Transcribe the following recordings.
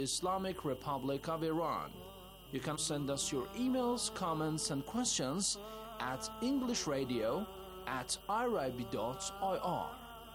Islamic Republic of Iran. You can send us your emails, comments, and questions at englishradio@irib.ir.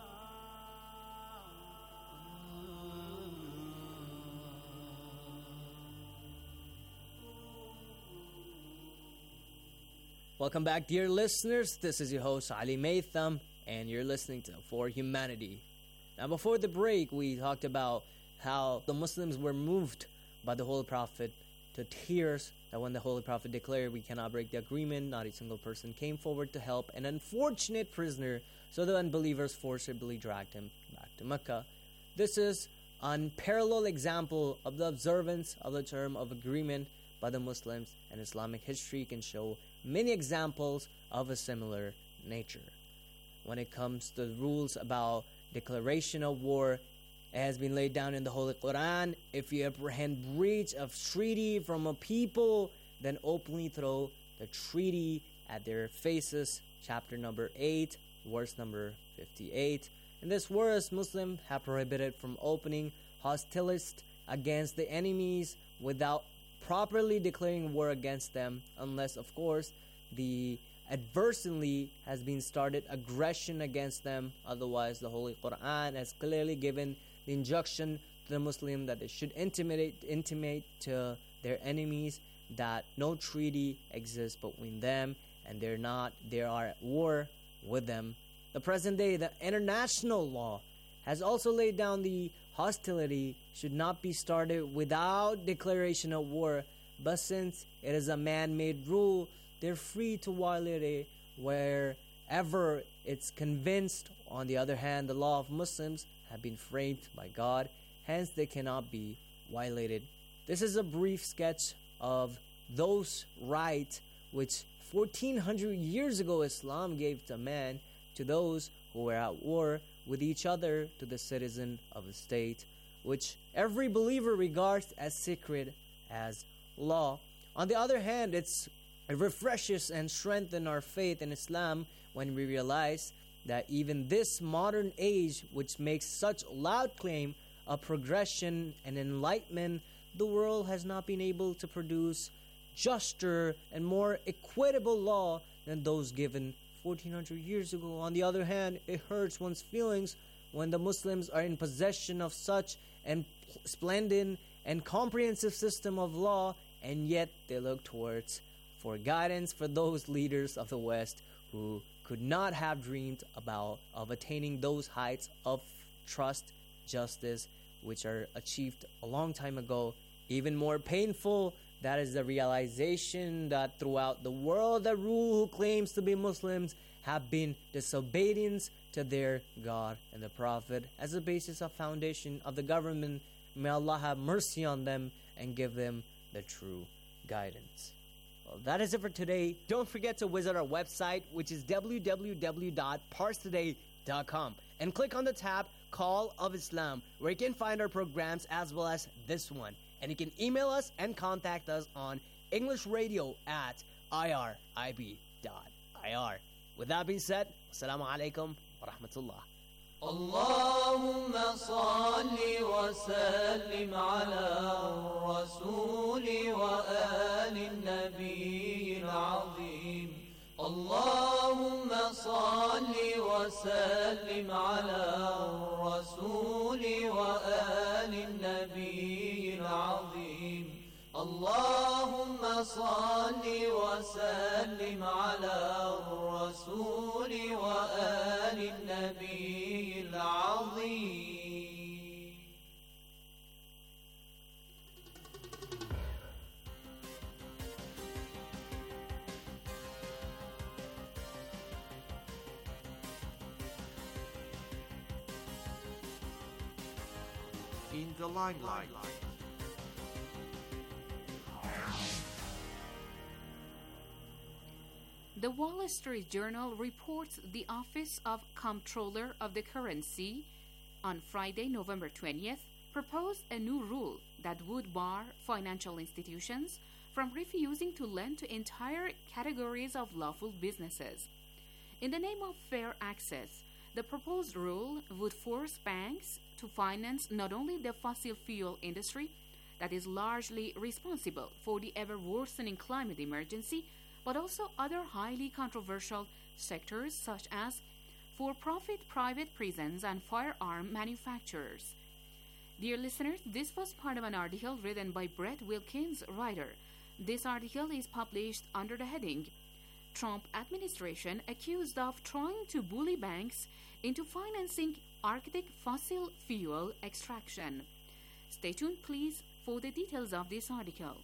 Welcome back, dear listeners. This is your host, Ali Maytham, and you're listening to For Humanity. Now, before the break, we talked about how the Muslims were moved by the Holy Prophet to tears, that when the Holy Prophet declared we cannot break the agreement, not a single person came forward to help an unfortunate prisoner, so the unbelievers forcibly dragged him back to Mecca. This is an unparalleled example of the observance of the term of agreement by the Muslims, and Islamic history can show many examples of a similar nature. When it comes to the rules about declaration of war, it has been laid down in the Holy Quran: if you apprehend breach of treaty from a people, then openly throw the treaty at their faces. Chapter number 8, verse number 58. In this verse, Muslims have prohibited from opening hostilities against the enemies without properly declaring war against them, unless, of course, the adversely has been started aggression against them. Otherwise, the Holy Quran has clearly given the injunction to the Muslim that they should intimate to their enemies that no treaty exists between them, and they are at war with them. The present day, the international law has also laid down the hostility should not be started without declaration of war, but since it is a man-made rule, they're free to violate it wherever it's convinced. On the other hand, the law of Muslims have been framed by God, hence they cannot be violated. This is a brief sketch of those rights which 1400 years ago Islam gave to man, to those who were at war with each other, to the citizen of a state, which every believer regards as sacred as law. On the other hand, it refreshes and strengthens our faith in Islam when we realize that even this modern age, which makes such loud claim of progression and enlightenment, the world has not been able to produce juster and more equitable law than those given 1400 years ago. On the other hand, it hurts one's feelings when the Muslims are in possession of such a splendid and comprehensive system of law, and yet they look towards for guidance for those leaders of the West who could not have dreamed of attaining those heights of trust, justice, which are achieved a long time ago. Even more painful, that is the realization that throughout the world, the rule who claims to be Muslims have been disobedience to their God and the Prophet as a basis of foundation of the government. May Allah have mercy on them and give them the true guidance. Well, that is it for today. Don't forget to visit our website, which is www.parstoday.com, and click on the tab Call of Islam, where you can find our programs as well as this one. And you can email us and contact us on englishradio@irib.ir. With that being said, assalamu alaikum wa rahmatullah. اللهم صل وسلم على الرسول وآل النبي العظيم. اللهم صل وسلم على الرسول وآل النبي العظيم. اللهم صل وسلم على الرسول وآل النبي العظيم. In the limelight. The Wall Street Journal reports the Office of Comptroller of the Currency on Friday, November 20th, proposed a new rule that would bar financial institutions from refusing to lend to entire categories of lawful businesses. In the name of fair access, the proposed rule would force banks to finance not only the fossil fuel industry, that is largely responsible for the ever-worsening climate emergency, but also other highly controversial sectors such as for-profit private prisons and firearm manufacturers. Dear listeners, this was part of an article written by Brett Wilkins, writer. This article is published under the heading, Trump administration accused of trying to bully banks into financing Arctic fossil fuel extraction. Stay tuned, please, for the details of this article.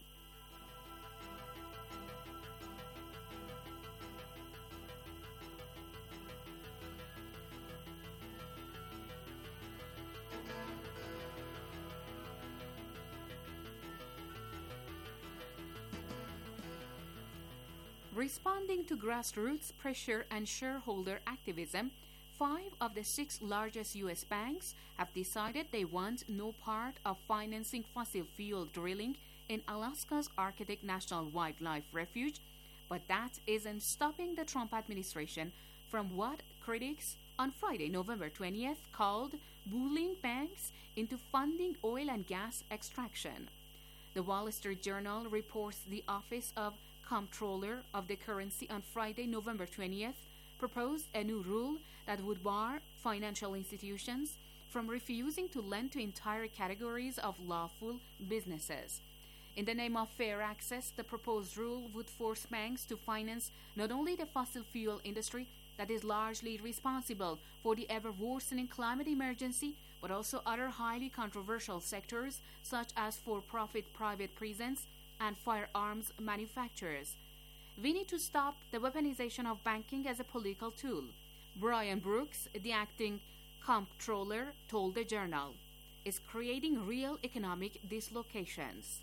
Responding to grassroots pressure and shareholder activism, 5 of the 6 largest U.S. banks have decided they want no part of financing fossil fuel drilling in Alaska's Arctic National Wildlife Refuge, but that isn't stopping the Trump administration from what critics on Friday, November 20th, called bullying banks into funding oil and gas extraction. The Wall Street Journal reports the Office of Comptroller of the Currency on Friday, November 20th, proposed a new rule that would bar financial institutions from refusing to lend to entire categories of lawful businesses. In the name of fair access, the proposed rule would force banks to finance not only the fossil fuel industry that is largely responsible for the ever-worsening climate emergency, but also other highly controversial sectors such as for-profit private prisons and firearms manufacturers. We need to stop the weaponization of banking as a political tool, Brian Brooks, the acting comptroller, told the Journal. It's creating real economic dislocations.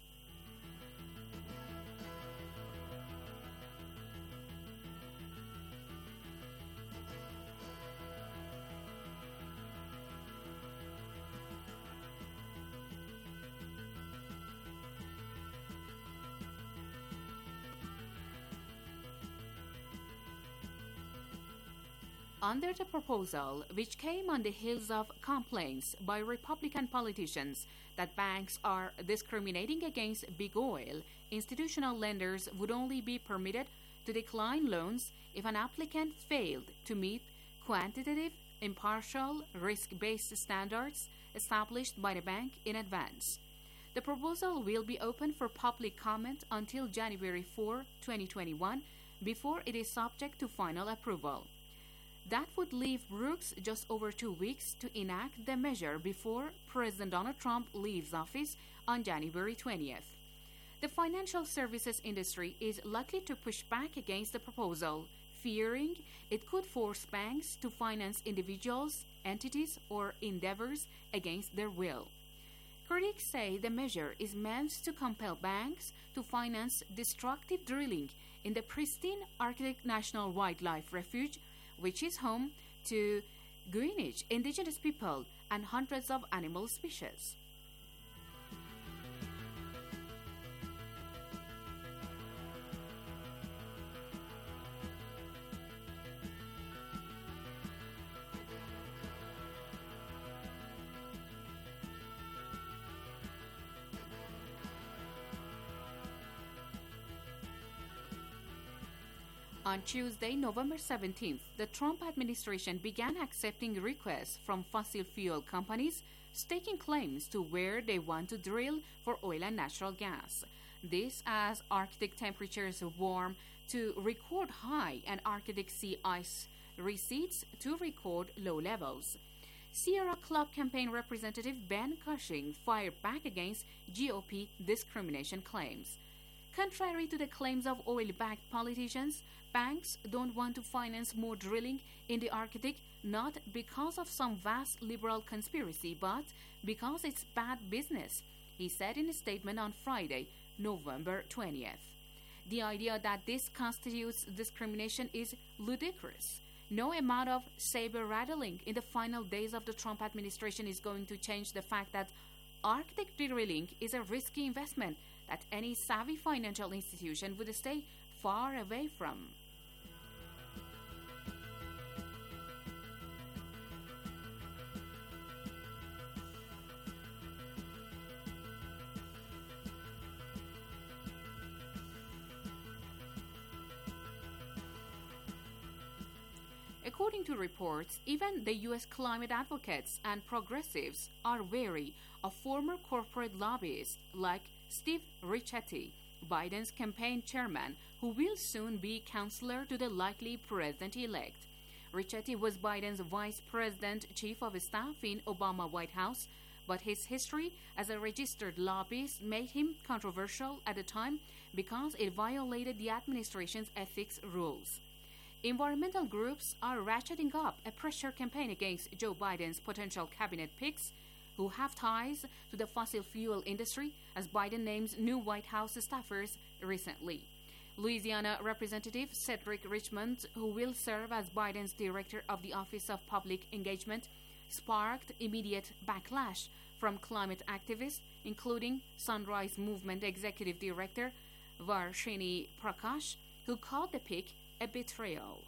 Under the proposal, which came on the heels of complaints by Republican politicians that banks are discriminating against big oil, institutional lenders would only be permitted to decline loans if an applicant failed to meet quantitative, impartial, risk-based standards established by the bank in advance. The proposal will be open for public comment until January 4, 2021, before it is subject to final approval. That would leave Brooks just over 2 weeks to enact the measure before President Donald Trump leaves office on January 20th. The financial services industry is likely to push back against the proposal, fearing it could force banks to finance individuals, entities, or endeavors against their will. Critics say the measure is meant to compel banks to finance destructive drilling in the pristine Arctic National Wildlife Refuge, which is home to Greenwich indigenous people and hundreds of animal species. On Tuesday, November 17th, the Trump administration began accepting requests from fossil fuel companies staking claims to where they want to drill for oil and natural gas. This as Arctic temperatures warm to record high and Arctic sea ice recedes to record low levels. Sierra Club campaign representative Ben Cushing fired back against GOP discrimination claims. Contrary to the claims of oil-backed politicians, banks don't want to finance more drilling in the Arctic not because of some vast liberal conspiracy, but because it's bad business, he said in a statement on Friday, November 20th. The idea that this constitutes discrimination is ludicrous. No amount of saber-rattling in the final days of the Trump administration is going to change the fact that Arctic drilling is a risky investment that any savvy financial institution would stay far away from. According to reports, even the U.S. climate advocates and progressives are wary of former corporate lobbyists like Steve Ricchetti, Biden's campaign chairman, who will soon be counselor to the likely president-elect. Ricchetti was Biden's vice president chief of staff in Obama White House, but his history as a registered lobbyist made him controversial at the time because it violated the administration's ethics rules. Environmental groups are ratcheting up a pressure campaign against Joe Biden's potential cabinet picks, who have ties to the fossil fuel industry, as Biden names new White House staffers recently. Louisiana Representative Cedric Richmond, who will serve as Biden's director of the Office of Public Engagement, sparked immediate backlash from climate activists, including Sunrise Movement Executive Director Varshini Prakash, who called the pick a betrayal.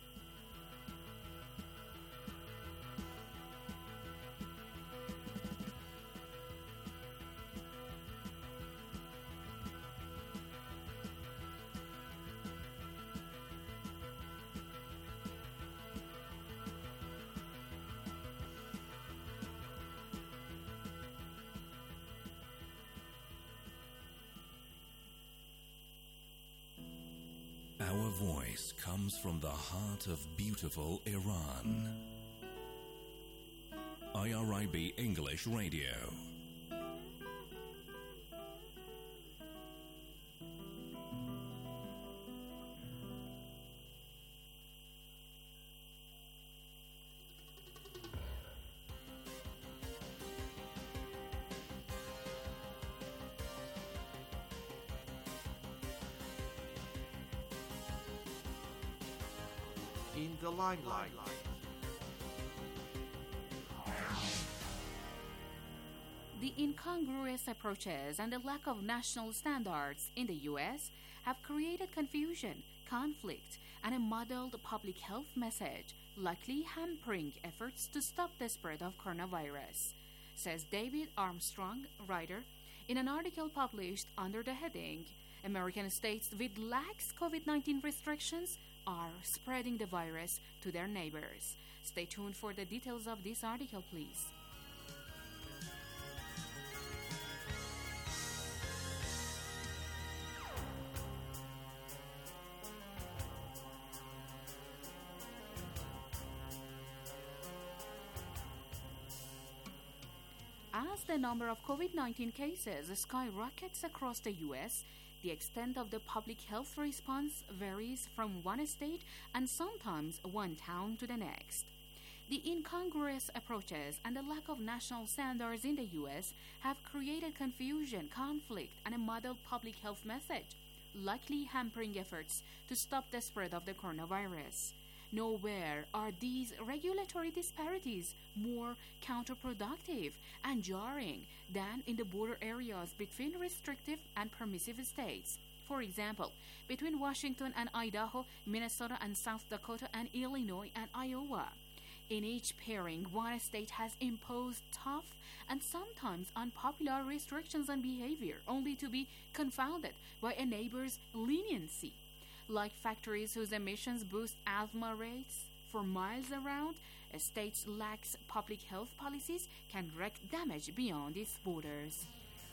Our voice comes from the heart of beautiful Iran. IRIB English Radio. In the limelight. The incongruous approaches and the lack of national standards in the U.S. have created confusion, conflict, and a muddled public health message, likely hampering efforts to stop the spread of coronavirus, says David Armstrong, writer, in an article published under the heading, American states with lax COVID-19 restrictions are spreading the virus to their neighbors. Stay tuned for the details of this article, please. As the number of COVID-19 cases skyrockets across the U.S., the extent of the public health response varies from one state and sometimes one town to the next. The incongruous approaches and the lack of national standards in the U.S. have created confusion, conflict, and a muddled public health message, likely hampering efforts to stop the spread of the coronavirus. Nowhere are these regulatory disparities more counterproductive and jarring than in the border areas between restrictive and permissive states. For example, between Washington and Idaho, Minnesota and South Dakota, and Illinois and Iowa. In each pairing, one state has imposed tough and sometimes unpopular restrictions on behavior, only to be confounded by a neighbor's leniency. Like factories whose emissions boost asthma rates for miles around, a state's lax public health policies can wreak damage beyond its borders.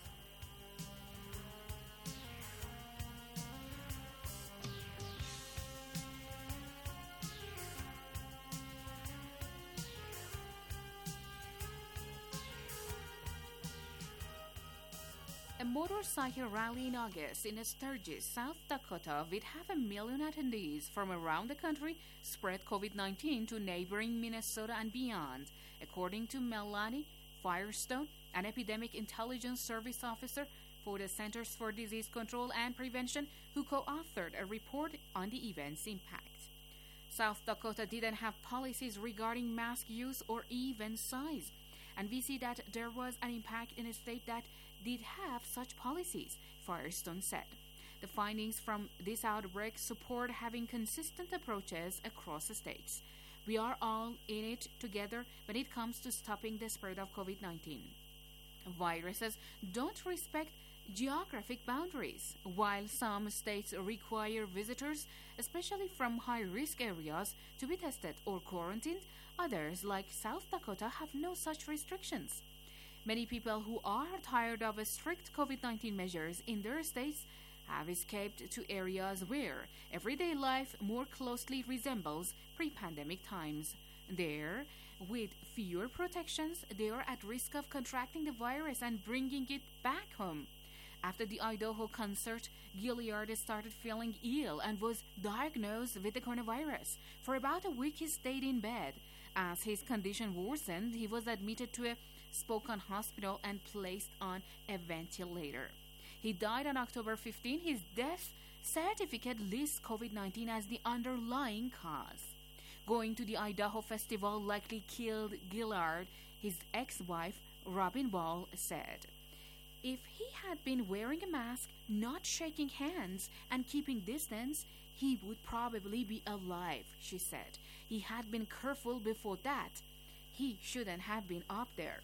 A motorcycle rally in August in Sturgis, South Dakota, with 500,000 attendees from around the country, spread COVID-19 to neighboring Minnesota and beyond, according to Melanie Firestone, an epidemic intelligence service officer for the Centers for Disease Control and Prevention, who co-authored a report on the event's impact. South Dakota didn't have policies regarding mask use or even size, and we see that there was an impact in a state that did have such policies, Firestone said. The findings from this outbreak support having consistent approaches across the states. We are all in it together when it comes to stopping the spread of COVID-19. Viruses don't respect geographic boundaries. While some states require visitors, especially from high-risk areas, to be tested or quarantined, others, like South Dakota, have no such restrictions. Many people who are tired of strict COVID-19 measures in their states have escaped to areas where everyday life more closely resembles pre-pandemic times. There, with fewer protections, they are at risk of contracting the virus and bringing it back home. After the Idaho concert, Gilliard started feeling ill and was diagnosed with the coronavirus. For about a week, he stayed in bed. As his condition worsened, he was admitted to a Spokane hospital and placed on a ventilator. He died on October 15. His death certificate lists COVID-19 as the underlying cause. Going to the Idaho Festival likely killed Gilliard, his ex-wife, Robin Ball, said. If he had been wearing a mask, not shaking hands, and keeping distance, he would probably be alive, she said. He had been careful before that. He shouldn't have been up there.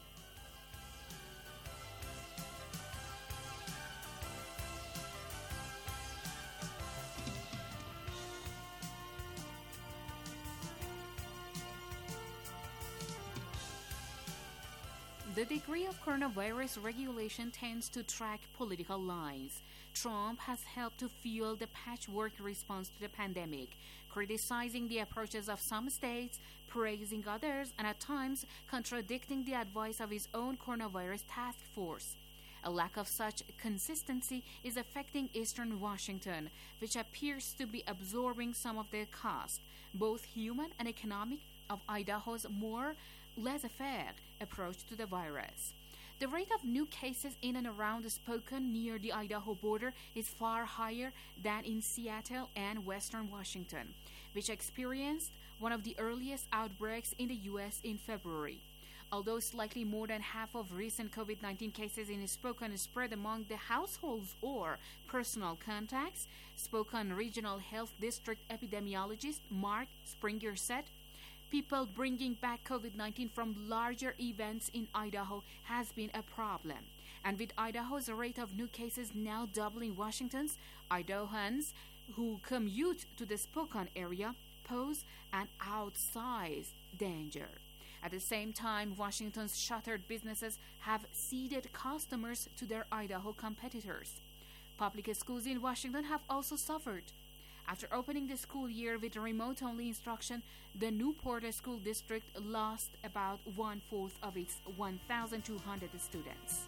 The degree of coronavirus regulation tends to track political lines. Trump has helped to fuel the patchwork response to the pandemic, criticizing the approaches of some states, praising others, and at times contradicting the advice of his own coronavirus task force. A lack of such consistency is affecting Eastern Washington, which appears to be absorbing some of the cost, both human and economic, of Idaho's more laissez-faire approach to the virus. The rate of new cases in and around Spokane near the Idaho border is far higher than in Seattle and Western Washington, which experienced one of the earliest outbreaks in the U.S. in February. Although slightly more than half of recent COVID-19 cases in Spokane spread among the households or personal contacts, Spokane Regional Health District epidemiologist Mark Springer said, people bringing back COVID-19 from larger events in Idaho has been a problem. And with Idaho's rate of new cases now doubling Washington's, Idahoans who commute to the Spokane area pose an outsized danger. At the same time, Washington's shuttered businesses have ceded customers to their Idaho competitors. Public schools in Washington have also suffered. After opening the school year with remote-only instruction, the Newport School District lost about one-fourth of its 1,200 students.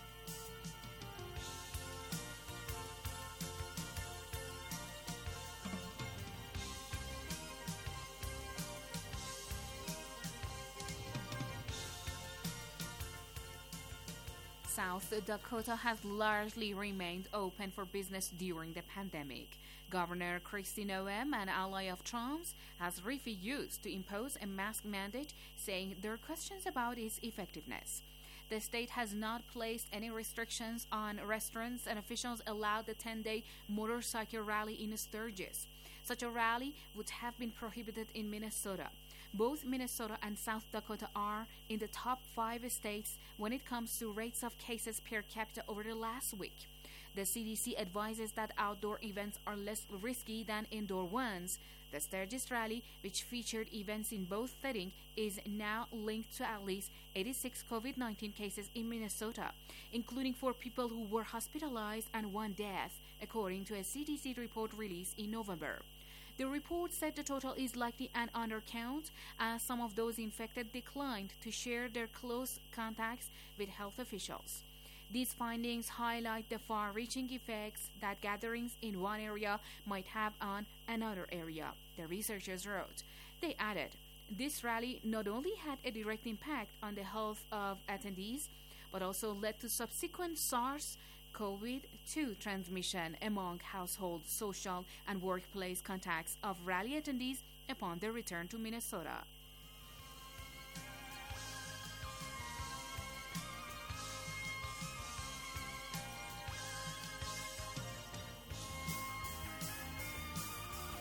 South Dakota has largely remained open for business during the pandemic. Governor Kristi Noem, an ally of Trump's, has refused to impose a mask mandate, saying there are questions about its effectiveness. The state has not placed any restrictions on restaurants, and officials allowed the 10-day motorcycle rally in Sturgis. Such a rally would have been prohibited in Minnesota. Both Minnesota and South Dakota are in the top 5 states when it comes to rates of cases per capita over the last week. The CDC advises that outdoor events are less risky than indoor ones. The Sturgis rally, which featured events in both settings, is now linked to at least 86 COVID-19 cases in Minnesota, including 4 people who were hospitalized and 1 death, according to a CDC report released in November. The report said the total is likely an undercount, as some of those infected declined to share their close contacts with health officials. These findings highlight the far-reaching effects that gatherings in one area might have on another area, the researchers wrote. They added, this rally not only had a direct impact on the health of attendees, but also led to subsequent SARS-CoV-2 transmission among household, social, and workplace contacts of rally attendees upon their return to Minnesota.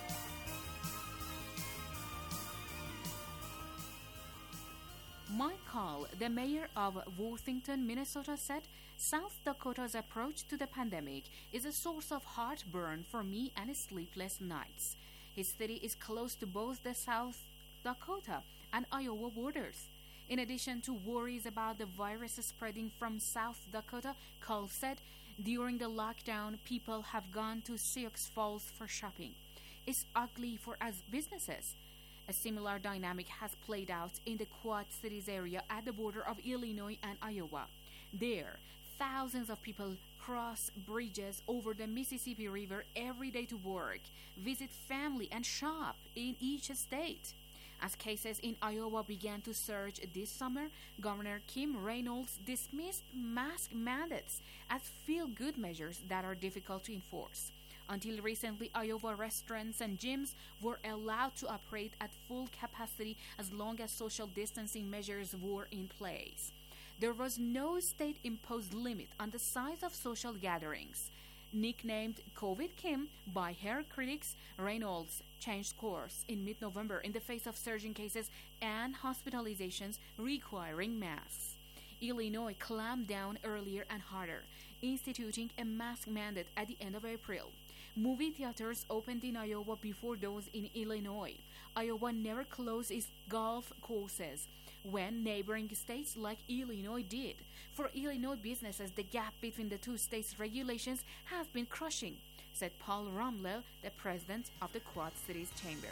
Mike Paul, the mayor of Worthington, Minnesota, said, South Dakota's approach to the pandemic is a source of heartburn for me and sleepless nights. His city is close to both the South Dakota and Iowa borders. In addition to worries about the virus spreading from South Dakota, Cole said, during the lockdown, people have gone to Sioux Falls for shopping. It's ugly for us businesses. A similar dynamic has played out in the Quad Cities area at the border of Illinois and Iowa. There, thousands of people cross bridges over the Mississippi River every day to work, visit family, and shop in each state. As cases in Iowa began to surge this summer, Governor Kim Reynolds dismissed mask mandates as feel-good measures that are difficult to enforce. Until recently, Iowa restaurants and gyms were allowed to operate at full capacity as long as social distancing measures were in place. There was no state-imposed limit on the size of social gatherings. Nicknamed COVID Kim by her critics, Reynolds changed course in mid-November in the face of surging cases and hospitalizations requiring masks. Illinois clamped down earlier and harder, instituting a mask mandate at the end of April. Movie theaters opened in Iowa before those in Illinois. Iowa never closed its golf courses when neighboring states like Illinois did. For Illinois businesses, the gap between the two states' regulations has been crushing, said Paul Rumley, the president of the Quad Cities Chamber.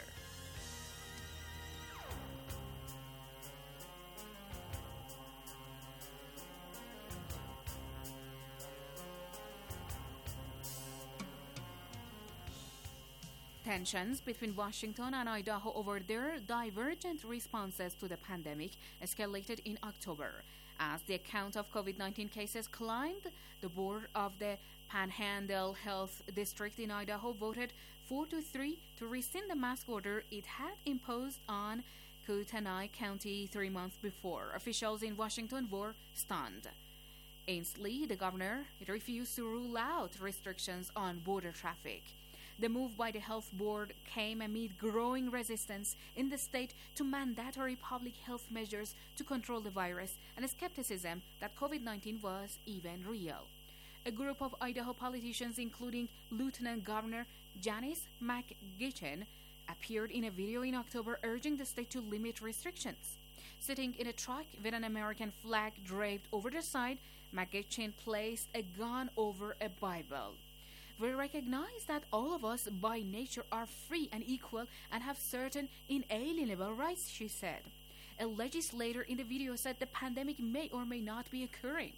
Tensions between Washington and Idaho over their divergent responses to the pandemic escalated in October. As the count of COVID-19 cases climbed, the board of the Panhandle Health District in Idaho voted 4-3 to rescind the mask order it had imposed on Kootenai County 3 months before. Officials in Washington were stunned. Ainsley, the governor, refused to rule out restrictions on border traffic. The move by the health board came amid growing resistance in the state to mandatory public health measures to control the virus and skepticism that COVID-19 was even real. A group of Idaho politicians, including Lieutenant Governor Janice McGeachin, appeared in a video in October urging the state to limit restrictions. Sitting in a truck with an American flag draped over the side, McGeachin placed a gun over a Bible. We recognize that all of us by nature are free and equal and have certain inalienable rights, she said. A legislator in the video said the pandemic may or may not be occurring.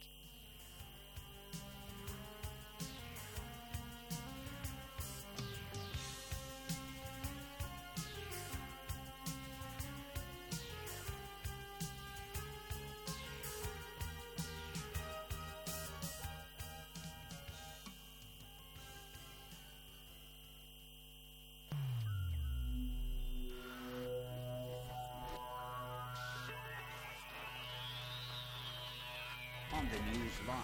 On the news line.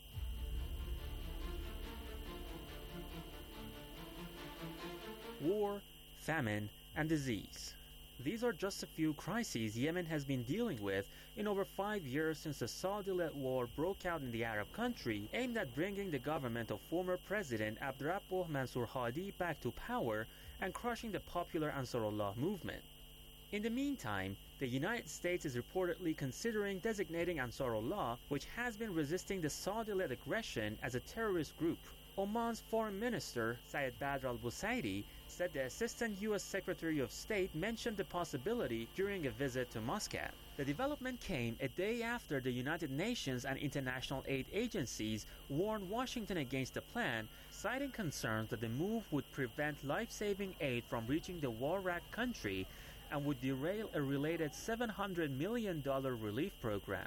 War, famine, and disease. These are just a few crises Yemen has been dealing with in over 5 years since the Saudi-led war broke out in the Arab country aimed at bringing the government of former President Abdrabbuh Mansur Hadi back to power and crushing the popular Ansarullah movement. In the meantime, the United States is reportedly considering designating Ansarullah, which has been resisting the Saudi-led aggression, as a terrorist group. Oman's Foreign Minister, Sayed Badr al-Busaidi, said the Assistant U.S. Secretary of State mentioned the possibility during a visit to Muscat. The development came a day after the United Nations and international aid agencies warned Washington against the plan, citing concerns that the move would prevent life-saving aid from reaching the war-racked country and would derail a related $700 million relief program.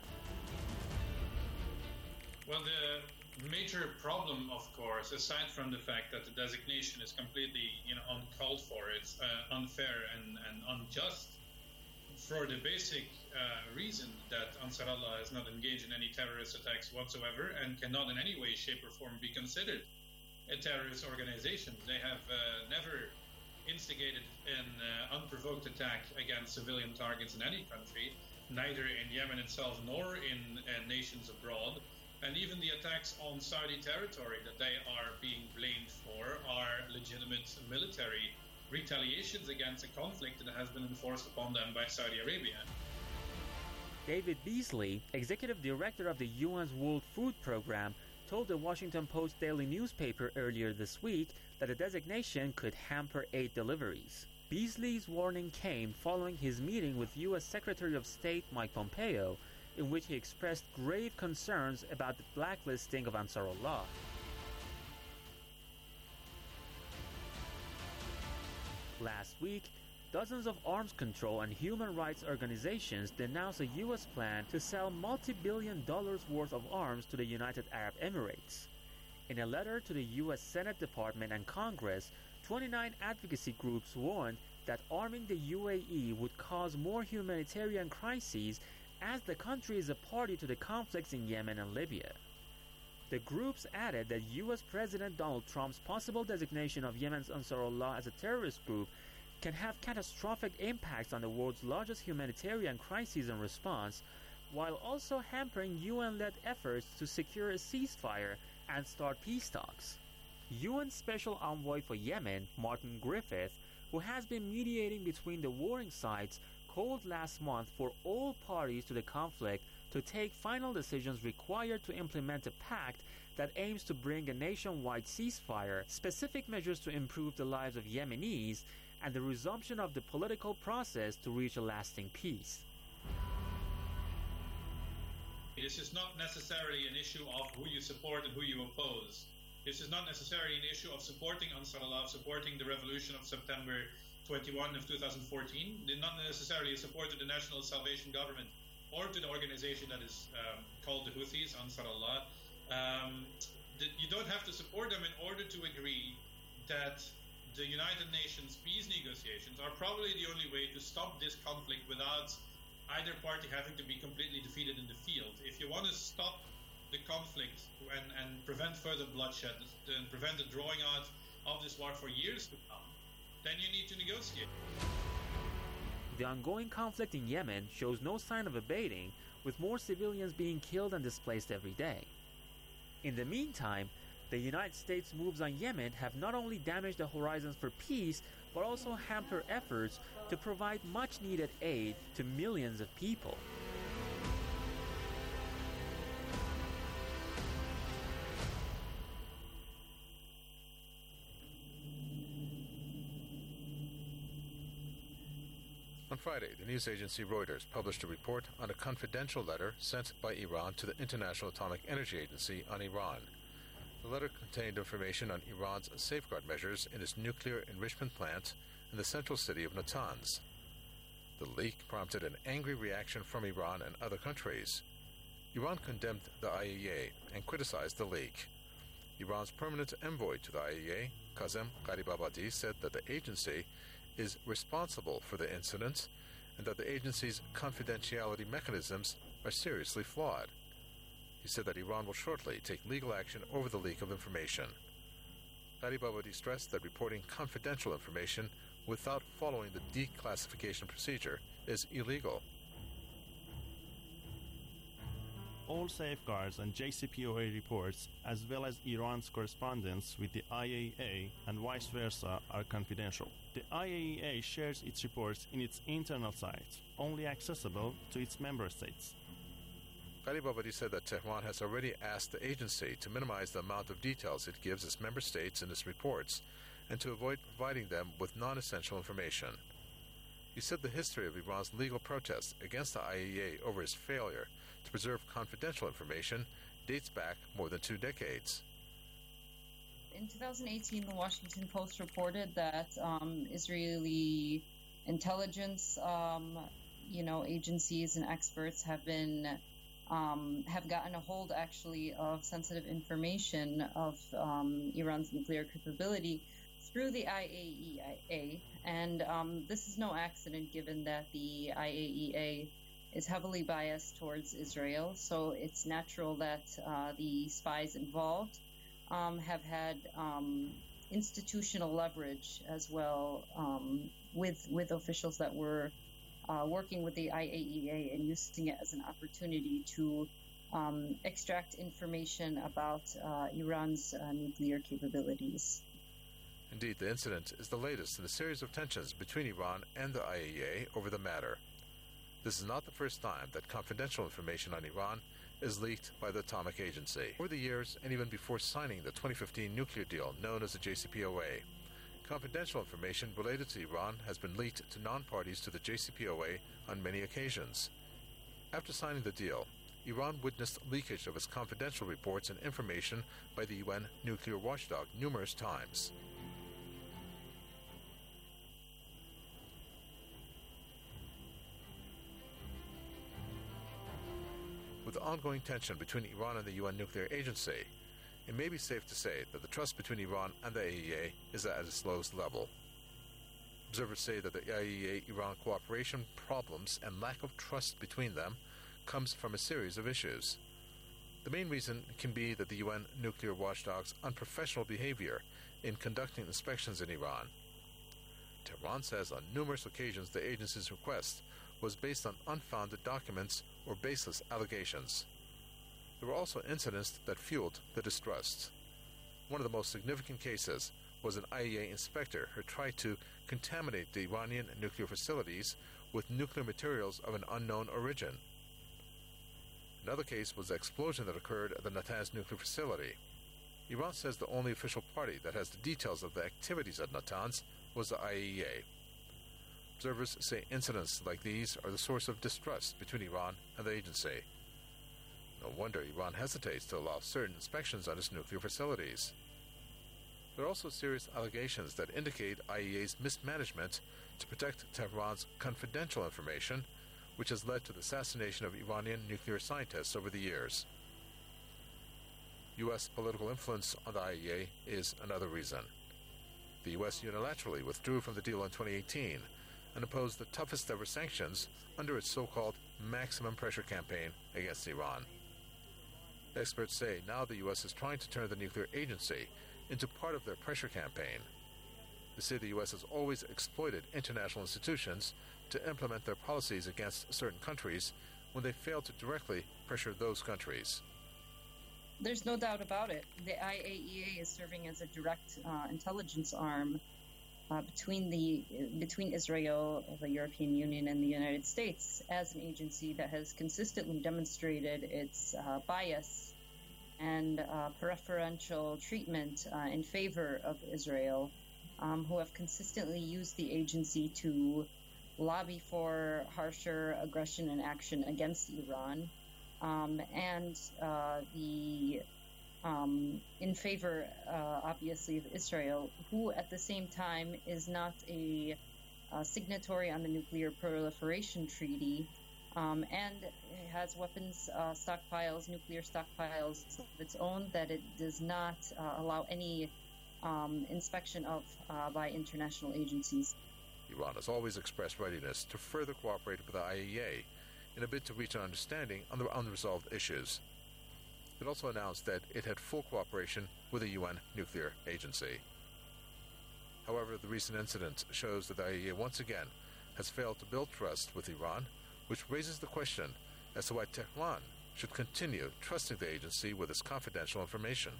Well, the major problem, of course, aside from the fact that the designation is completely, uncalled for, it's unfair and unjust, for the basic reason that Ansarullah is not engaged in any terrorist attacks whatsoever and cannot in any way, shape, or form be considered a terrorist organization. They have never instigated an unprovoked attack against civilian targets in any country, neither in Yemen itself nor in nations abroad. And even the attacks on Saudi territory that they are being blamed for are legitimate military retaliations against a conflict that has been enforced upon them by Saudi Arabia. David Beasley, executive director of the UN's World Food Program, told the Washington Post daily newspaper earlier this week that the designation could hamper aid deliveries. Beasley's warning came following his meeting with U.S. Secretary of State Mike Pompeo, in which he expressed grave concerns about the blacklisting of Ansarullah. Last week, dozens of arms control and human rights organizations denounced a U.S. plan to sell multi-billion dollars worth of arms to the United Arab Emirates. In a letter to the U.S. Senate Department and Congress, 29 advocacy groups warned that arming the UAE would cause more humanitarian crises as the country is a party to the conflicts in Yemen and Libya. The groups added that U.S. President Donald Trump's possible designation of Yemen's Ansarullah as a terrorist group can have catastrophic impacts on the world's largest humanitarian crisis and response, while also hampering UN-led efforts to secure a ceasefire and start peace talks. UN Special Envoy for Yemen, Martin Griffith, who has been mediating between the warring sides, called last month for all parties to the conflict to take final decisions required to implement a pact that aims to bring a nationwide ceasefire, specific measures to improve the lives of Yemenis, and the resumption of the political process to reach a lasting peace. This is not necessarily an issue of who you support and who you oppose. This is not necessarily an issue of supporting Ansarullah, supporting the revolution of September 21 of 2014. They're not necessarily a support to the National Salvation Government or to the organization that is called the Houthis, Ansarullah. You don't have to support them in order to agree that the United Nations peace negotiations are probably the only way to stop this conflict without either party having to be completely defeated in the field. If you want to stop the conflict and prevent further bloodshed and prevent the drawing out of this war for years to come, then you need to negotiate. The ongoing conflict in Yemen shows no sign of abating, with more civilians being killed and displaced every day. In the meantime, the United States' moves on Yemen have not only damaged the horizons for peace, but also hamper efforts to provide much-needed aid to millions of people. On Friday, the news agency Reuters published a report on a confidential letter sent by Iran to the International Atomic Energy Agency on Iran. The letter contained information on Iran's safeguard measures in its nuclear enrichment plant in the central city of Natanz. The leak prompted an angry reaction from Iran and other countries. Iran condemned the IAEA and criticized the leak. Iran's permanent envoy to the IAEA, Kazem Gharibabadi, said that the agency is responsible for the incident and that the agency's confidentiality mechanisms are seriously flawed. He said that Iran will shortly take legal action over the leak of information. Gharibabadi stressed that reporting confidential information without following the declassification procedure is illegal. All safeguards and JCPOA reports, as well as Iran's correspondence with the IAEA and vice versa, are confidential. The IAEA shares its reports in its internal site, only accessible to its member states. Gharibabadi said that Tehran has already asked the agency to minimize the amount of details it gives its member states in its reports and to avoid providing them with non-essential information. He said the history of Iran's legal protests against the IAEA over its failure to preserve confidential information dates back more than 2 decades. In 2018, the Washington Post reported that Israeli intelligence, agencies and experts have gotten a hold, actually, of sensitive information of Iran's nuclear capability through the IAEA. And this is no accident, given that the IAEA is heavily biased towards Israel. So it's natural that the spies involved have had institutional leverage as well with officials that were working with the IAEA and using it as an opportunity to extract information about Iran's nuclear capabilities. Indeed, the incident is the latest in a series of tensions between Iran and the IAEA over the matter. This is not the first time that confidential information on Iran is leaked by the Atomic Agency. Over the years, and even before signing the 2015 nuclear deal known as the JCPOA, confidential information related to Iran has been leaked to non-parties to the JCPOA on many occasions. After signing the deal, Iran witnessed leakage of its confidential reports and information by the UN nuclear watchdog numerous times. With the ongoing tension between Iran and the UN nuclear agency, it may be safe to say that the trust between Iran and the IAEA is at its lowest level. Observers say that the IAEA-Iran cooperation problems and lack of trust between them comes from a series of issues. The main reason can be that the UN nuclear watchdog's unprofessional behavior in conducting inspections in Iran. Tehran says on numerous occasions the agency's request was based on unfounded documents or baseless allegations. There were also incidents that fueled the distrust. One of the most significant cases was an IAEA inspector who tried to contaminate the Iranian nuclear facilities with nuclear materials of an unknown origin. Another case was the explosion that occurred at the Natanz nuclear facility. Iran says the only official party that has the details of the activities at Natanz was the IAEA. Observers say incidents like these are the source of distrust between Iran and the agency. No wonder Iran hesitates to allow certain inspections on its nuclear facilities. There are also serious allegations that indicate IAEA's mismanagement to protect Tehran's confidential information, which has led to the assassination of Iranian nuclear scientists over the years. U.S. political influence on the IAEA is another reason. The U.S. unilaterally withdrew from the deal in 2018 and imposed the toughest ever sanctions under its so-called maximum pressure campaign against Iran. Experts say now the U.S. is trying to turn the nuclear agency into part of their pressure campaign. They say the U.S. has always exploited international institutions to implement their policies against certain countries when they fail to directly pressure those countries. There's no doubt about it. The IAEA is serving as a direct intelligence arm between Israel, the European Union, and the United States as an agency that has consistently demonstrated its bias and preferential treatment in favor of Israel, who have consistently used the agency to lobby for harsher aggression and action against Iran, and in favor, obviously, of Israel, who at the same time is not a signatory on the Nuclear Proliferation Treaty, and has weapons stockpiles, nuclear stockpiles of its own that it does not allow any inspection of by international agencies. Iran has always expressed readiness to further cooperate with the IAEA in a bid to reach an understanding on the unresolved issues. It also announced that it had full cooperation with the UN nuclear agency. However, the recent incident shows that the IAEA once again has failed to build trust with Iran, which raises the question as to why Tehran should continue trusting the agency with its confidential information.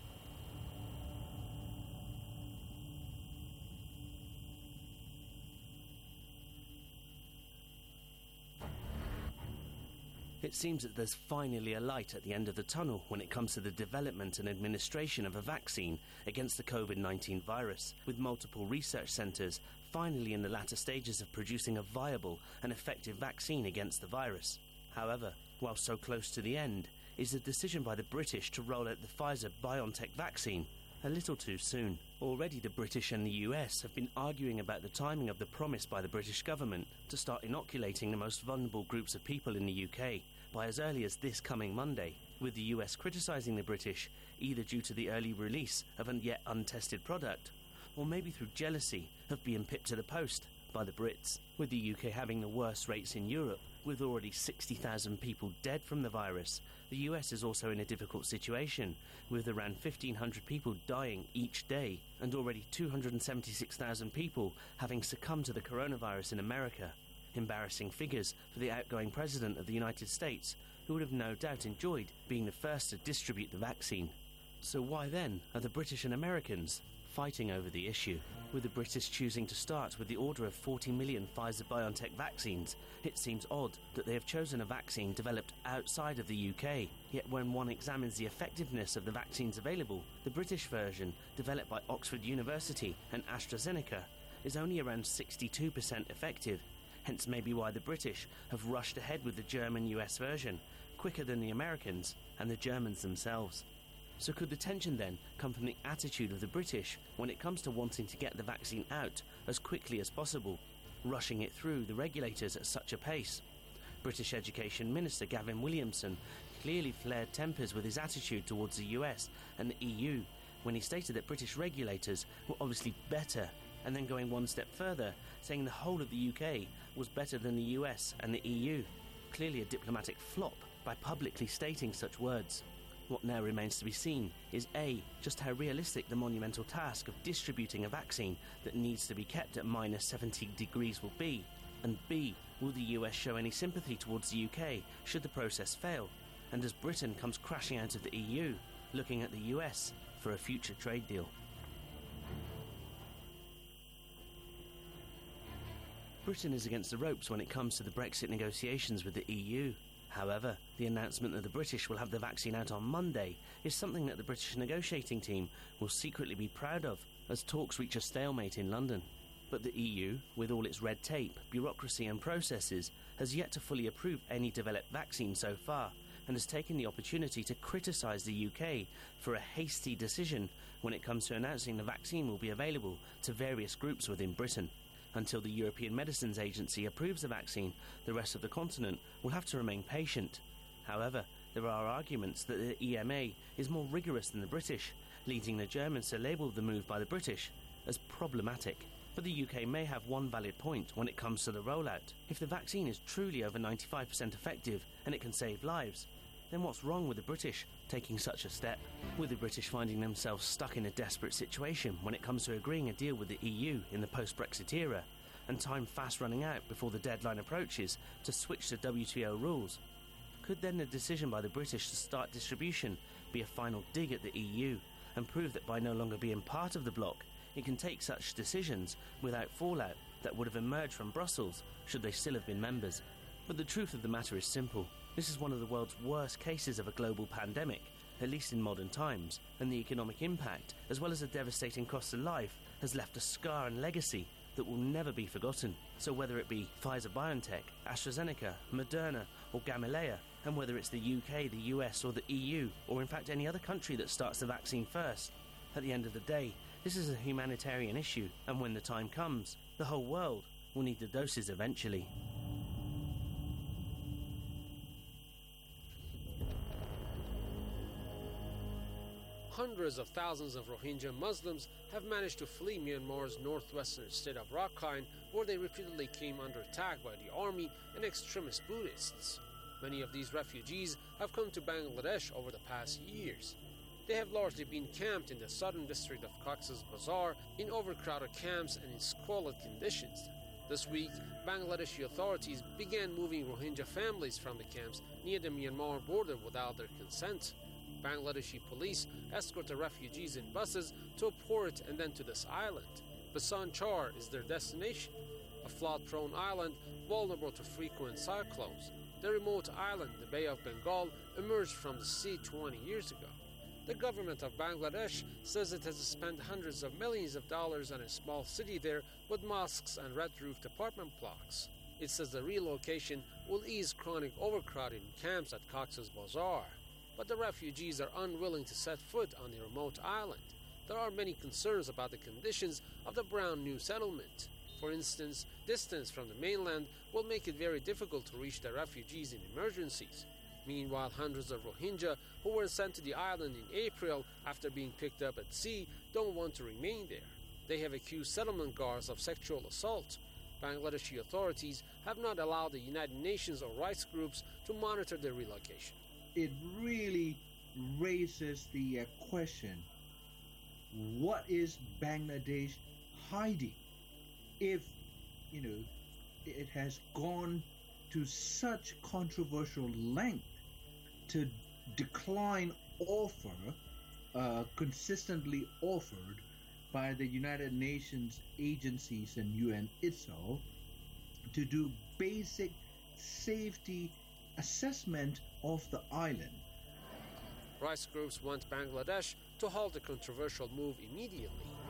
It seems that there's finally a light at the end of the tunnel when it comes to the development and administration of a vaccine against the COVID-19 virus, with multiple research centres finally in the latter stages of producing a viable and effective vaccine against the virus. However, while so close to the end, is the decision by the British to roll out the Pfizer-BioNTech vaccine a little too soon. Already the British and the US have been arguing about the timing of the promise by the British government to start inoculating the most vulnerable groups of people in the UK by as early as this coming Monday, with the US criticising the British either due to the early release of a yet untested product, or maybe through jealousy of being pipped to the post by the Brits, with the UK having the worst rates in Europe, with already 60,000 people dead from the virus. The US is also in a difficult situation, with around 1,500 people dying each day, and already 276,000 people having succumbed to the coronavirus in America. Embarrassing figures for the outgoing President of the United States, who would have no doubt enjoyed being the first to distribute the vaccine. So why then are the British and Americans fighting over the issue? With the British choosing to start with the order of 40 million Pfizer-BioNTech vaccines, it seems odd that they have chosen a vaccine developed outside of the UK. Yet when one examines the effectiveness of the vaccines available, the British version, developed by Oxford University and AstraZeneca, is only around 62% effective. Hence maybe why the British have rushed ahead with the German-US version, quicker than the Americans and the Germans themselves. So could the tension then come from the attitude of the British when it comes to wanting to get the vaccine out as quickly as possible, rushing it through the regulators at such a pace? British Education Minister Gavin Williamson clearly flared tempers with his attitude towards the US and the EU when he stated that British regulators were obviously better, and then going one step further, saying the whole of the UK was better than the US and the EU. Clearly a diplomatic flop by publicly stating such words. What now remains to be seen is A, just how realistic the monumental task of distributing a vaccine that needs to be kept at minus 70 degrees will be, and B, will the US show any sympathy towards the UK should the process fail, and as Britain comes crashing out of the EU, looking at the US for a future trade deal. Britain is against the ropes when it comes to the Brexit negotiations with the EU. However, the announcement that the British will have the vaccine out on Monday is something that the British negotiating team will secretly be proud of, as talks reach a stalemate in London. But the EU, with all its red tape, bureaucracy and processes, has yet to fully approve any developed vaccine so far, and has taken the opportunity to criticise the UK for a hasty decision when it comes to announcing the vaccine will be available to various groups within Britain. Until the European Medicines Agency approves the vaccine, the rest of the continent will have to remain patient. However, there are arguments that the EMA is more rigorous than the British, leading the Germans to label the move by the British as problematic. But the UK may have one valid point when it comes to the rollout. If the vaccine is truly over 95% effective and it can save lives, then what's wrong with the British taking such a step? With the British finding themselves stuck in a desperate situation when it comes to agreeing a deal with the EU in the post-Brexit era, and time fast running out before the deadline approaches to switch to WTO rules, could then the decision by the British to start distribution be a final dig at the EU and prove that by no longer being part of the bloc, it can take such decisions without fallout that would have emerged from Brussels should they still have been members? But the truth of the matter is simple. This is one of the world's worst cases of a global pandemic, at least in modern times, and the economic impact, as well as the devastating cost of life, has left a scar and legacy that will never be forgotten. So whether it be Pfizer-BioNTech, AstraZeneca, Moderna or Gamaleya, and whether it's the UK, the US or the EU, or in fact any other country that starts the vaccine first, at the end of the day, this is a humanitarian issue, and when the time comes, the whole world will need the doses eventually. Hundreds of thousands of Rohingya Muslims have managed to flee Myanmar's northwestern state of Rakhine, where they repeatedly came under attack by the army and extremist Buddhists. Many of these refugees have come to Bangladesh over the past years. They have largely been camped in the southern district of Cox's Bazar in overcrowded camps and in squalid conditions. This week, Bangladeshi authorities began moving Rohingya families from the camps near the Myanmar border without their consent. Bangladeshi police escort the refugees in buses to a port and then to this island. Basan Char is their destination, a flood-prone island vulnerable to frequent cyclones. The remote island, the Bay of Bengal, emerged from the sea 20 years ago. The government of Bangladesh says it has spent hundreds of millions of dollars on a small city there with mosques and red-roofed apartment blocks. It says the relocation will ease chronic overcrowding in camps at Cox's Bazar. But the refugees are unwilling to set foot on the remote island. There are many concerns about the conditions of the brown new settlement. For instance, distance from the mainland will make it very difficult to reach the refugees in emergencies. Meanwhile, hundreds of Rohingya who were sent to the island in April after being picked up at sea don't want to remain there. They have accused settlement guards of sexual assault. Bangladeshi authorities have not allowed the United Nations or rights groups to monitor their relocation. It really raises the question, what is Bangladesh hiding? If, it has gone to such controversial length to decline offer consistently offered by the United Nations agencies and UN itself to do basic safety assessment of the island. Rights groups want Bangladesh to halt the controversial move immediately.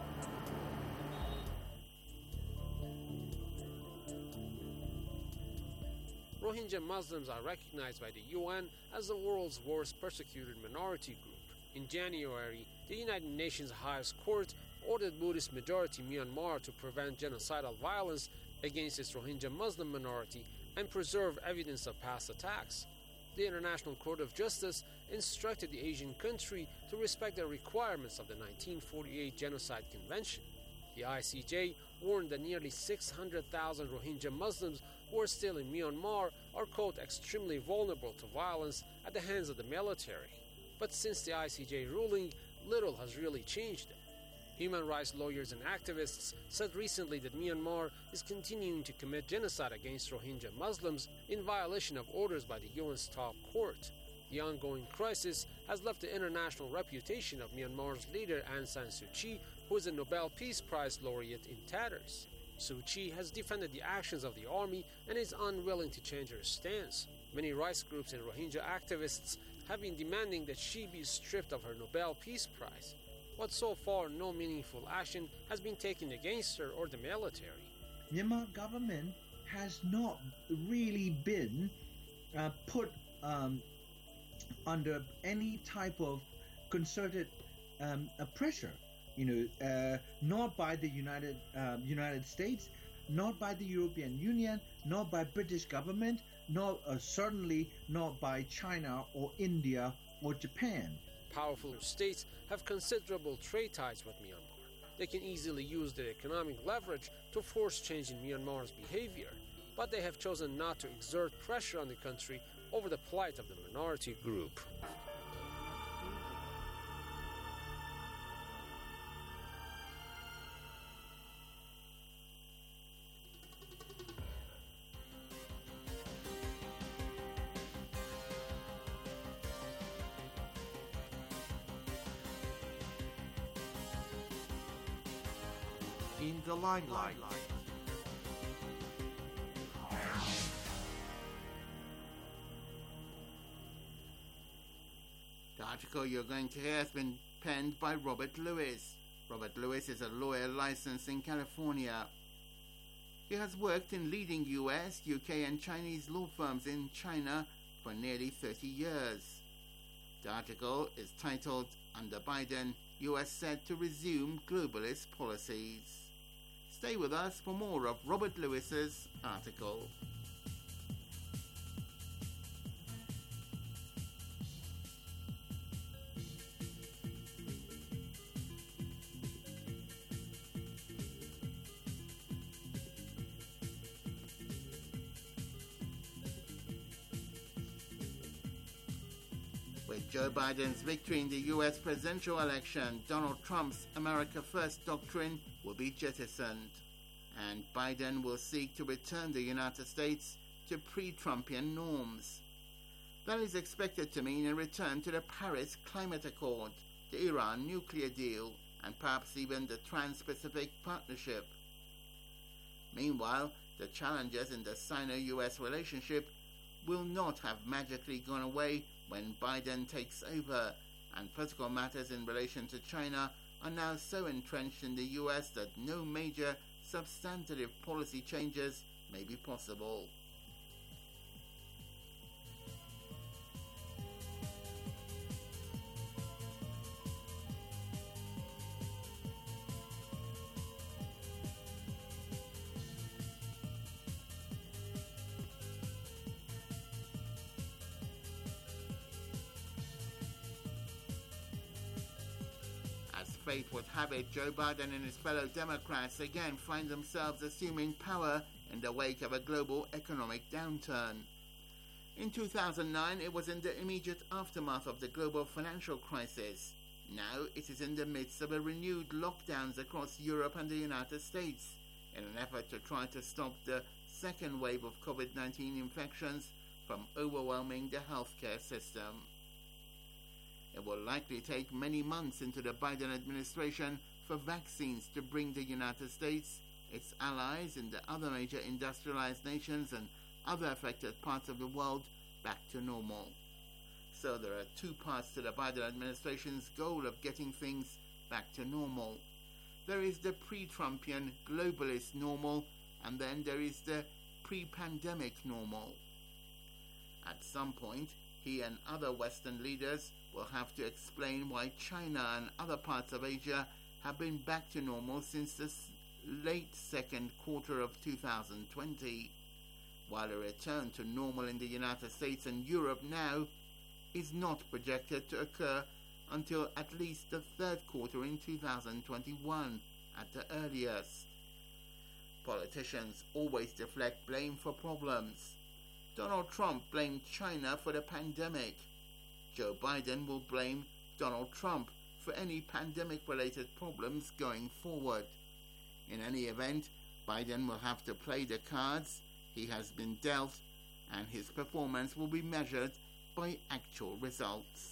Rohingya Muslims are recognized by the UN as the world's worst persecuted minority group. In January, the United Nations highest court ordered Buddhist majority Myanmar to prevent genocidal violence against its Rohingya Muslim minority and preserve evidence of past attacks. The International Court of Justice instructed the Asian country to respect the requirements of the 1948 Genocide Convention. The ICJ warned that nearly 600,000 Rohingya Muslims who are still in Myanmar are, quote, extremely vulnerable to violence at the hands of the military. But since the ICJ ruling, little has really changed. Human rights lawyers and activists said recently that Myanmar is continuing to commit genocide against Rohingya Muslims in violation of orders by the UN's top court. The ongoing crisis has left the international reputation of Myanmar's leader Aung San Suu Kyi, who is a Nobel Peace Prize laureate, in tatters. Suu Kyi has defended the actions of the army and is unwilling to change her stance. Many rights groups and Rohingya activists have been demanding that she be stripped of her Nobel Peace Prize. But so far, no meaningful action has been taken against her or the military. Myanmar government has not really been put under any type of concerted pressure. Not by the United States, not by the European Union, not by British government, not certainly not by China or India or Japan. Powerful states have considerable trade ties with Myanmar. They can easily use their economic leverage to force change in Myanmar's behavior, but they have chosen not to exert pressure on the country over the plight of the minority group. In the limelight. The article you're going to hear has been penned by Robert Lewis. Robert Lewis is a lawyer licensed in California. He has worked in leading US, UK and Chinese law firms in China for nearly 30 years. The article is titled, Under Biden, US Set to Resume Globalist Policies. Stay with us for more of Robert Lewis's article. With Joe Biden's victory in the U.S. presidential election, Donald Trump's America First doctrine will be jettisoned, and Biden will seek to return the United States to pre-Trumpian norms. That is expected to mean a return to the Paris Climate Accord, the Iran nuclear deal, and perhaps even the Trans-Pacific Partnership. Meanwhile, the challenges in the Sino-US relationship will not have magically gone away when Biden takes over, and political matters in relation to China are now so entrenched in the US that no major substantive policy changes may be possible. Fate would have it, Joe Biden and his fellow Democrats again find themselves assuming power in the wake of a global economic downturn. In 2009, it was in the immediate aftermath of the global financial crisis. Now it is in the midst of a renewed lockdowns across Europe and the United States in an effort to try to stop the second wave of COVID-19 infections from overwhelming the healthcare system. It will likely take many months into the Biden administration for vaccines to bring the United States, its allies in the other major industrialized nations and other affected parts of the world back to normal. So there are two parts to the Biden administration's goal of getting things back to normal. There is the pre-Trumpian globalist normal, and then there is the pre-pandemic normal. At some point, he and other Western leaders will have to explain why China and other parts of Asia have been back to normal since the late second quarter of 2020, while a return to normal in the United States and Europe now is not projected to occur until at least the third quarter in 2021 at the earliest. Politicians always deflect blame for problems. Donald Trump blamed China for the pandemic. Joe Biden will blame Donald Trump for any pandemic-related problems going forward. In any event, Biden will have to play the cards he has been dealt, and his performance will be measured by actual results.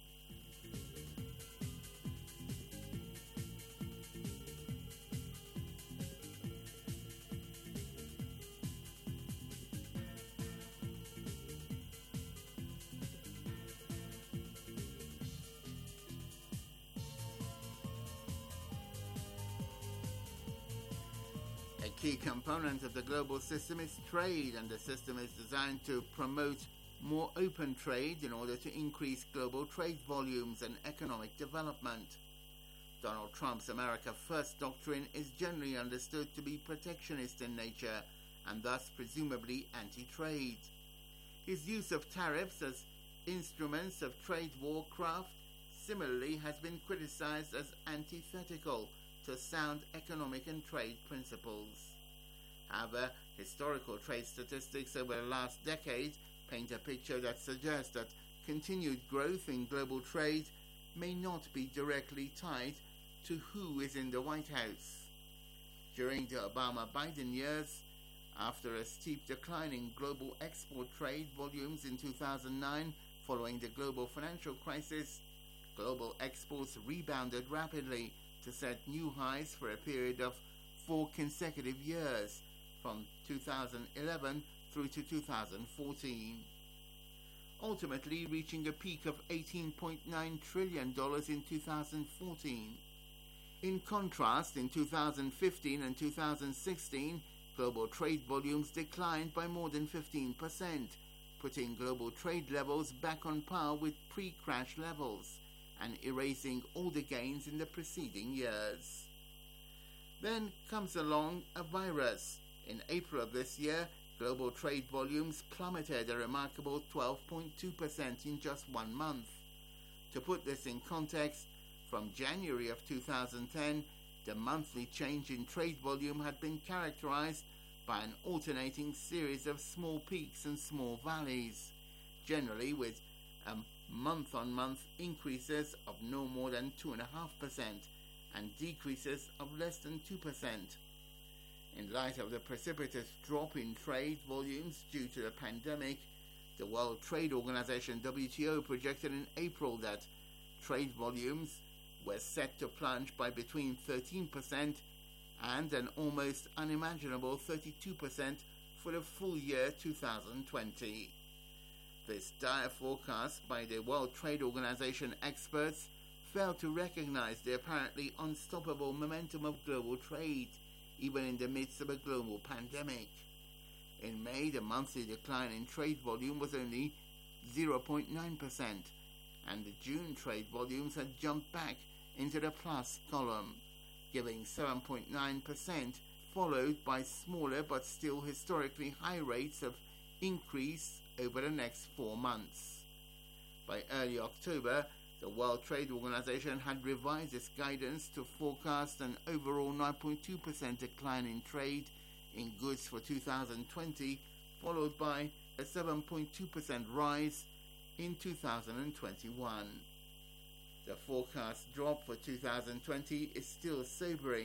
A key component of the global system is trade, and the system is designed to promote more open trade in order to increase global trade volumes and economic development. Donald Trump's America First doctrine is generally understood to be protectionist in nature and thus presumably anti-trade. His use of tariffs as instruments of trade warcraft similarly has been criticized as antithetical to sound economic and trade principles. However, historical trade statistics over the last decade paint a picture that suggests that continued growth in global trade may not be directly tied to who is in the White House. During the Obama-Biden years, after a steep decline in global export trade volumes in 2009 following the global financial crisis, global exports rebounded rapidly to set new highs for a period of 4 consecutive years, from 2011 through to 2014, ultimately reaching a peak of $18.9 trillion in 2014. In contrast, in 2015 and 2016, global trade volumes declined by more than 15%, putting global trade levels back on par with pre-crash levels and erasing all the gains in the preceding years. Then comes along a virus. In April of this year, global trade volumes plummeted a remarkable 12.2% in just 1 month. To put this in context, from January of 2010, the monthly change in trade volume had been characterized by an alternating series of small peaks and small valleys, generally with month-on-month increases of no more than 2.5% and decreases of less than 2%. In light of the precipitous drop in trade volumes due to the pandemic, the World Trade Organization WTO projected in April that trade volumes were set to plunge by between 13% and an almost unimaginable 32% for the full year 2020. This dire forecast by the World Trade Organization experts failed to recognize the apparently unstoppable momentum of global trade, even in the midst of a global pandemic. In May, the monthly decline in trade volume was only 0.9%, and the June trade volumes had jumped back into the plus column, giving 7.9%, followed by smaller but still historically high rates of increase over the next 4 months. By early October, the World Trade Organization had revised its guidance to forecast an overall 9.2% decline in trade in goods for 2020, followed by a 7.2% rise in 2021. The forecast drop for 2020 is still sobering,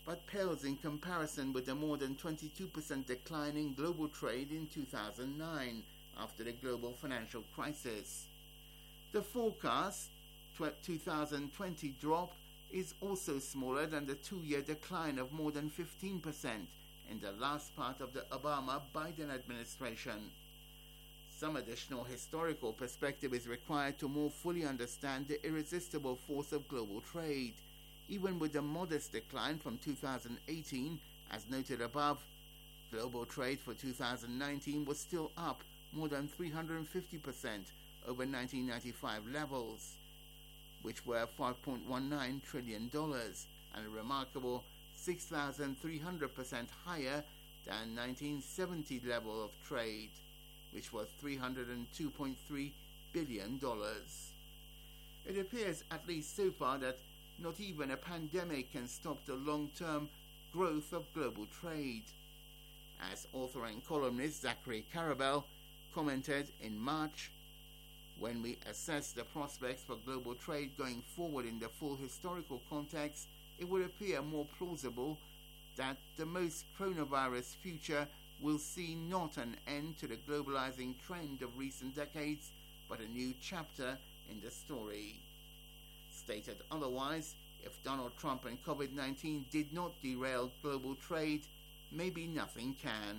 but pales in comparison with the more than 22% decline in global trade in 2009 after the global financial crisis. The forecast 2020 drop is also smaller than the two-year decline of more than 15% in the last part of the Obama-Biden administration. Some additional historical perspective is required to more fully understand the irresistible force of global trade. Even with a modest decline from 2018, as noted above, global trade for 2019 was still up more than 350% over 1995 levels, which were $5.19 trillion, and a remarkable 6,300% higher than 1970 level of trade, which was $302.3 billion. It appears, at least so far, that not even a pandemic can stop the long-term growth of global trade. As author and columnist Zachary Karabell commented in March, when we assess the prospects for global trade going forward in the full historical context, it would appear more plausible that the most coronavirus future will see not an end to the globalizing trend of recent decades, but a new chapter in the story. Stated otherwise, if Donald Trump and COVID-19 did not derail global trade, maybe nothing can.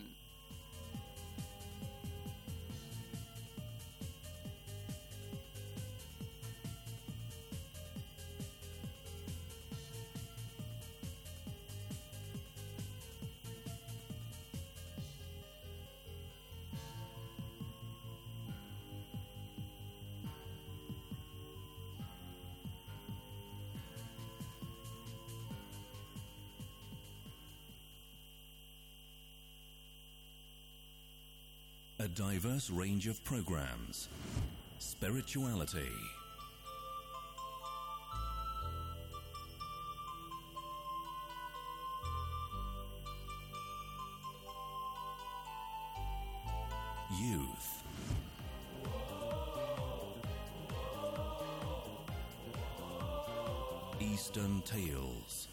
A diverse range of programs, spirituality, youth, Eastern Tales,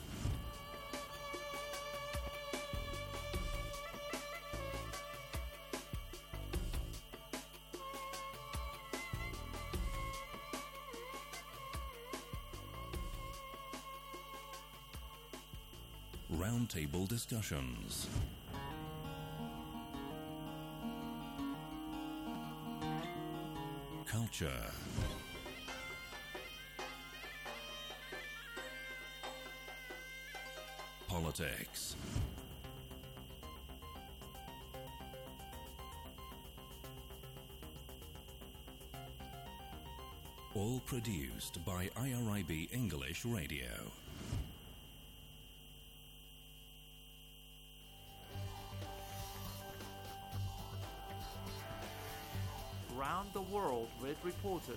roundtable discussions, culture, politics, all produced by IRIB English Radio. Round the World with Reporters.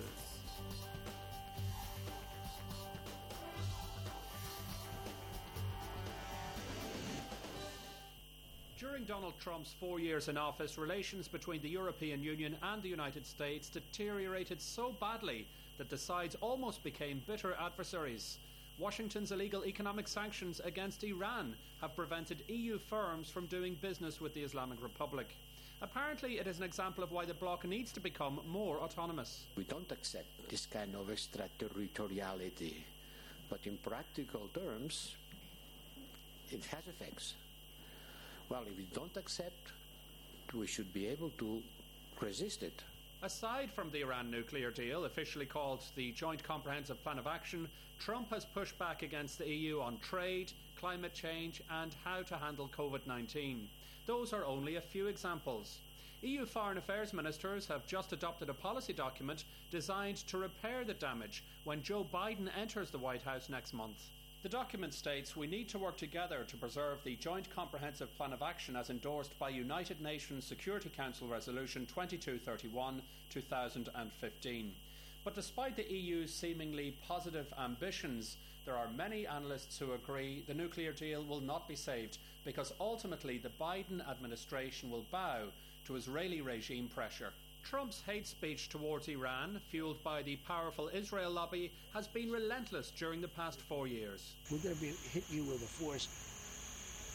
During Donald Trump's 4 years in office, relations between the European Union and the United States deteriorated so badly that the sides almost became bitter adversaries. Washington's illegal economic sanctions against Iran have prevented EU firms from doing business with the Islamic Republic. Apparently, it is an example of why the bloc needs to become more autonomous. We don't accept this kind of extraterritoriality, but in practical terms, it has effects. Well, if we don't accept, we should be able to resist it. Aside from the Iran nuclear deal, officially called the Joint Comprehensive Plan of Action, Trump has pushed back against the EU on trade, climate change and how to handle COVID-19. Those are only a few examples. EU foreign affairs ministers have just adopted a policy document designed to repair the damage when Joe Biden enters the White House next month. The document states we need to work together to preserve the Joint Comprehensive Plan of Action as endorsed by United Nations Security Council Resolution 2231, 2015. But despite the EU's seemingly positive ambitions, there are many analysts who agree the nuclear deal will not be saved because ultimately the Biden administration will bow to Israeli regime pressure. Trump's hate speech towards Iran, fueled by the powerful Israel lobby, has been relentless during the past 4 years. We're going to hit you with a force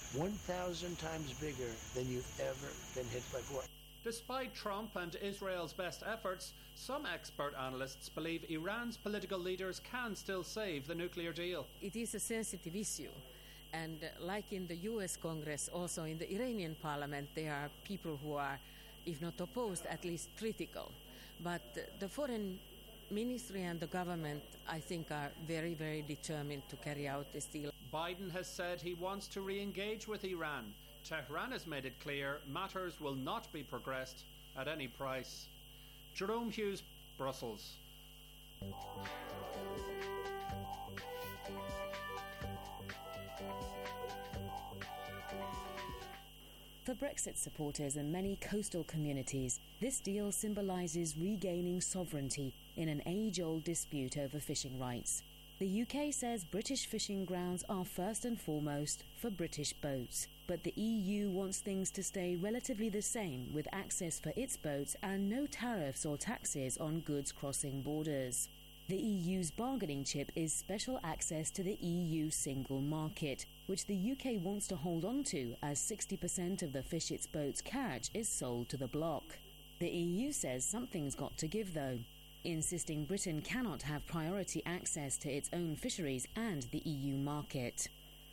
1,000 times bigger than you've ever been hit before. Despite Trump and Israel's best efforts, some expert analysts believe Iran's political leaders can still save the nuclear deal. It is a sensitive issue. And like in the US Congress, also in the Iranian parliament, there are people who are, if not opposed, at least critical. But the foreign ministry and the government, I think, are very, very determined to carry out this deal. Biden has said he wants to re-engage with Iran. Tehran has made it clear matters will not be progressed at any price. Jerome Hughes, Brussels. For Brexit supporters and many coastal communities, this deal symbolises regaining sovereignty in an age-old dispute over fishing rights. The UK says British fishing grounds are first and foremost for British boats, but the EU wants things to stay relatively the same with access for its boats and no tariffs or taxes on goods crossing borders. The EU's bargaining chip is special access to the EU single market, which the UK wants to hold on to as 60% of the fish its boats catch is sold to the bloc. The EU says something's got to give though, insisting Britain cannot have priority access to its own fisheries and the EU market.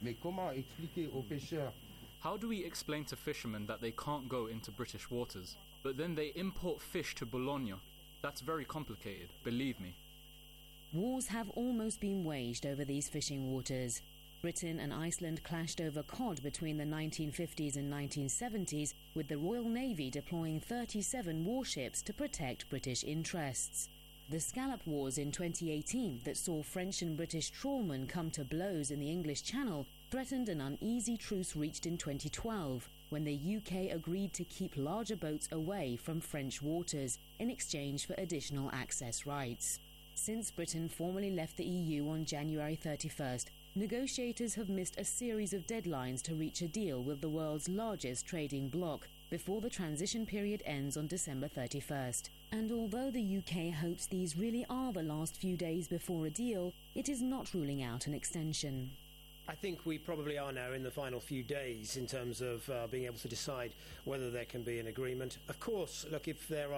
How do we explain to fishermen that they can't go into British waters, but then they import fish to Bologna? That's very complicated, believe me. Wars have almost been waged over these fishing waters. Britain and Iceland clashed over cod between the 1950s and 1970s, with the Royal Navy deploying 37 warships to protect British interests. The Scallop Wars in 2018 that saw French and British trawlmen come to blows in the English Channel threatened an uneasy truce reached in 2012, when the UK agreed to keep larger boats away from French waters in exchange for additional access rights. Since Britain formally left the EU on January 31st, negotiators have missed a series of deadlines to reach a deal with the world's largest trading bloc before the transition period ends on December 31st. And although the UK hopes these really are the last few days before a deal, it is not ruling out an extension. I think we probably are now in the final few days in terms of being able to decide whether there can be an agreement. Of course, look, if the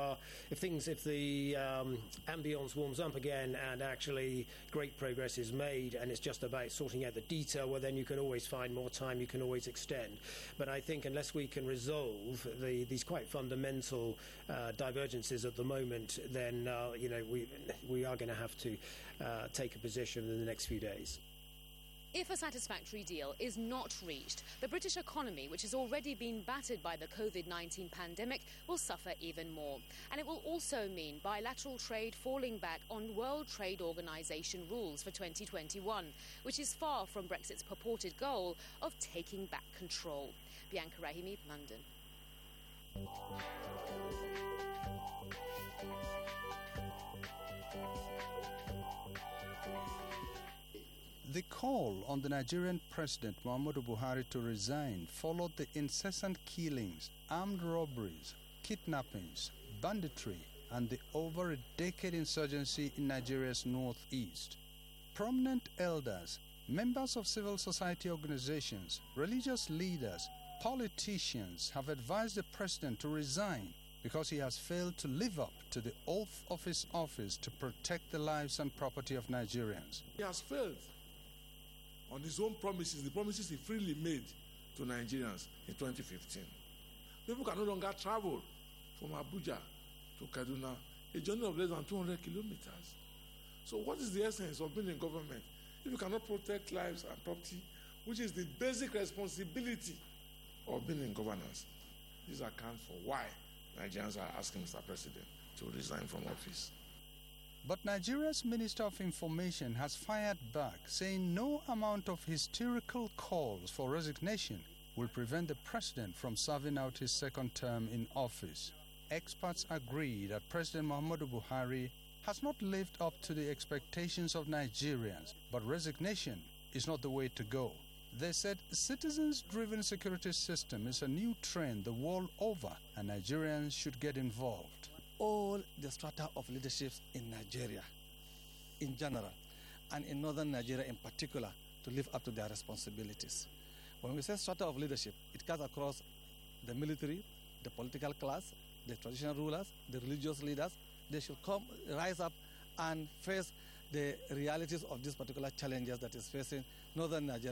ambience warms up again and actually great progress is made and it's just about sorting out the detail, well, then you can always find more time, you can always extend. But I think unless we can resolve these quite fundamental divergences at the moment, then we are going to have to take a position in the next few days. If a satisfactory deal is not reached, the British economy, which has already been battered by the COVID-19 pandemic, will suffer even more. And it will also mean bilateral trade falling back on World Trade Organization rules for 2021, which is far from Brexit's purported goal of taking back control. Bianca Rahimi, London. The call on the Nigerian President Muhammadu Buhari to resign followed the incessant killings, armed robberies, kidnappings, banditry, and the over a decade insurgency in Nigeria's northeast. Prominent elders, members of civil society organizations, religious leaders, politicians have advised the president to resign because he has failed to live up to the oath of his office to protect the lives and property of Nigerians. He has failed on his own promises, the promises he freely made to Nigerians in 2015. People can no longer travel from Abuja to Kaduna, a journey of less than 200 kilometers. So what is the essence of being in government if you cannot protect lives and property, which is the basic responsibility of being in governance? This accounts for why Nigerians are asking Mr. President to resign from office. But Nigeria's Minister of Information has fired back, saying no amount of hysterical calls for resignation will prevent the president from serving out his second term in office. Experts agree that President Muhammadu Buhari has not lived up to the expectations of Nigerians, but resignation is not the way to go. They said a citizens-driven security system is a new trend the world over, and Nigerians should get involved. All the strata of leadership in Nigeria, in general, and in northern Nigeria in particular, to live up to their responsibilities. When we say strata of leadership, it cuts across the military, the political class, the traditional rulers, the religious leaders. They should rise up and face the realities of these particular challenges that is facing northern Nigeria.